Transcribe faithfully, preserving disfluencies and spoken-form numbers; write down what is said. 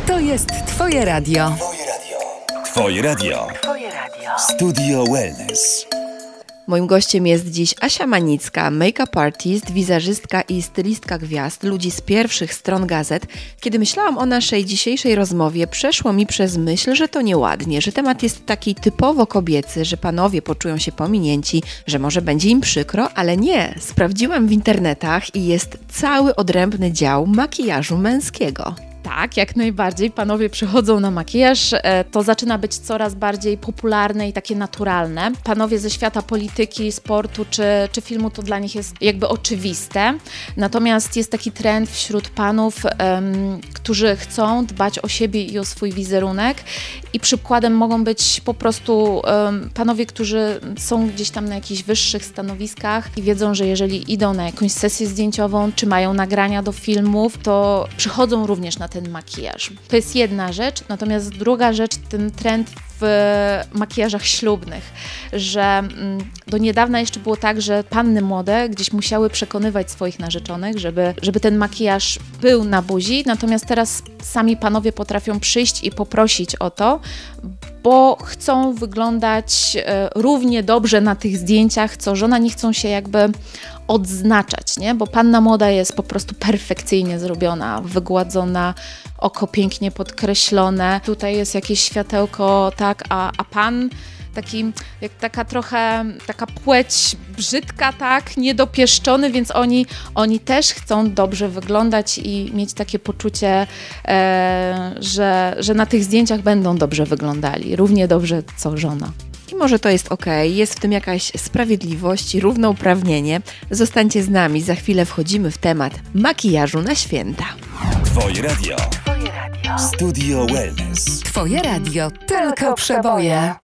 To jest Twoje radio. Twoje radio. Twoje radio. Twoje radio. Studio Wellness. Moim gościem jest dziś Asia Manicka, make-up artist, wizerzystka i stylistka gwiazd, ludzi z pierwszych stron gazet. Kiedy myślałam o naszej dzisiejszej rozmowie, przeszło mi przez myśl, że to nieładnie, że temat jest taki typowo kobiecy, że panowie poczują się pominięci, że może będzie im przykro, ale nie. Sprawdziłam w internetach i jest cały odrębny dział makijażu męskiego. Tak, jak najbardziej. Panowie przychodzą na makijaż, to zaczyna być coraz bardziej popularne i takie naturalne. Panowie ze świata polityki, sportu czy, czy filmu, to dla nich jest jakby oczywiste. Natomiast jest taki trend wśród panów, um, którzy chcą dbać o siebie i o swój wizerunek i przykładem mogą być po prostu um, panowie, którzy są gdzieś tam na jakichś wyższych stanowiskach i wiedzą, że jeżeli idą na jakąś sesję zdjęciową, czy mają nagrania do filmów, to przychodzą również na ten makijaż. To jest jedna rzecz, natomiast druga rzecz, ten trend w makijażach ślubnych, że mm, do niedawna jeszcze było tak, że panny młode gdzieś musiały przekonywać swoich narzeczonych, żeby, żeby ten makijaż był na buzi, natomiast teraz sami panowie potrafią przyjść i poprosić o to, bo chcą wyglądać e, równie dobrze na tych zdjęciach, co żona, nie chcą się jakby odznaczać, nie? Bo panna młoda jest po prostu perfekcyjnie zrobiona, wygładzona, oko pięknie podkreślone, tutaj jest jakieś światełko, tak, a, a pan taki, jak taka trochę, taka płeć brzydka, tak, niedopieszczony, więc oni, oni też chcą dobrze wyglądać i mieć takie poczucie, e, że, że na tych zdjęciach będą dobrze wyglądali, równie dobrze co żona. I może to jest okej, jest w tym jakaś sprawiedliwość i równouprawnienie. Zostańcie z nami, za chwilę wchodzimy w temat makijażu na święta. Twoje radio. Twoje radio. Studio Wellness. Twoje radio. Tylko przeboje.